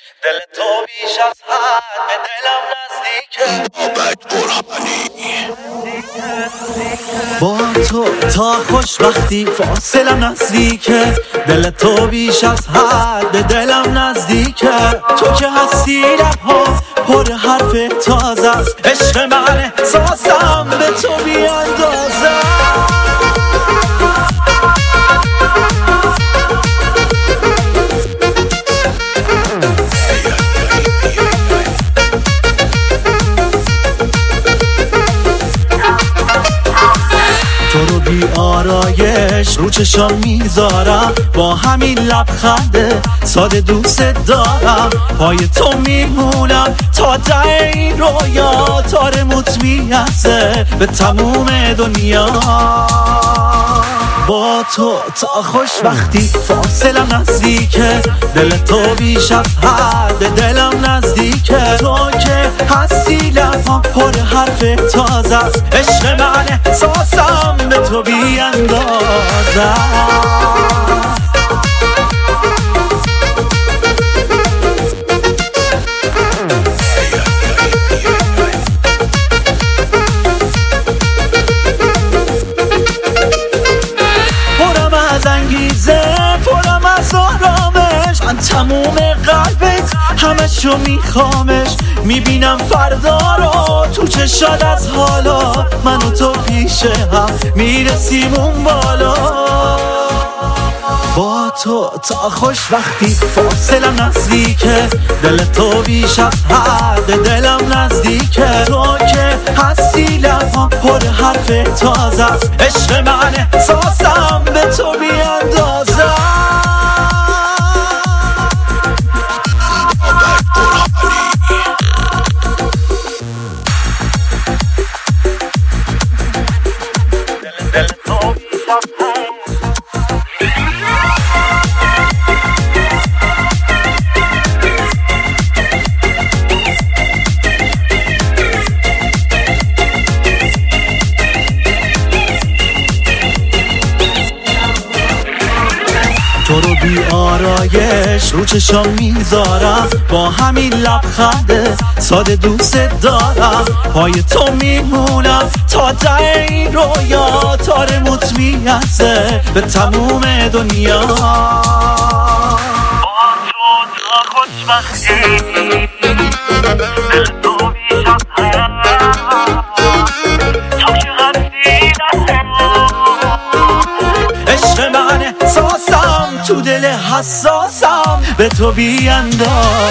دل تو بیش از حد به دلم نزدیکه. با تو تا خوشبختی فاصلم نزدیکه. دل تو بیش از حد به دلم نزدیکه. تو که هستی لبها پر حرف تازه است. عشق من احساسم به تو بی اندازه. تو رو بی آرایش رو چشام میذارم. با همین لبخنده ساده دوست دارم. پای تو میمونم تا ته این رویا. تارموت میرسه به تموم دنیا. با تو تا خوشبختی فاصلم نزدیکه. دل تو بیش از حد دلم نزدیکه. تو که هستی لبها پر حرف تازه است. عشق من احساسم به تو بی اندازه. پرم از آرامش. من تموم قلبت همشو میخوامش. میبینم فردا رو تو چشات از حالا. من و تو پیش هم میرسیم اون بالا. با تو تا خوشبختی فاصلم نزدیکه. دل تو بیش از حد دلم نزدیکه. تو که هستی لبها پر حرف تازه است. عشق من احساسم به تو بی اندازه. تو رو بی آرایش رو چشام میذارم. با همین لبخنده ساده دوست دارم. پای تو میمونم تا ته این رویا. تارموت میرسه به تموم دنیا. با تو تا خوشبختی دل تو بیش از حد. تو که هستی عشق من احساسم تو دل حساسم به تو بی اندازه.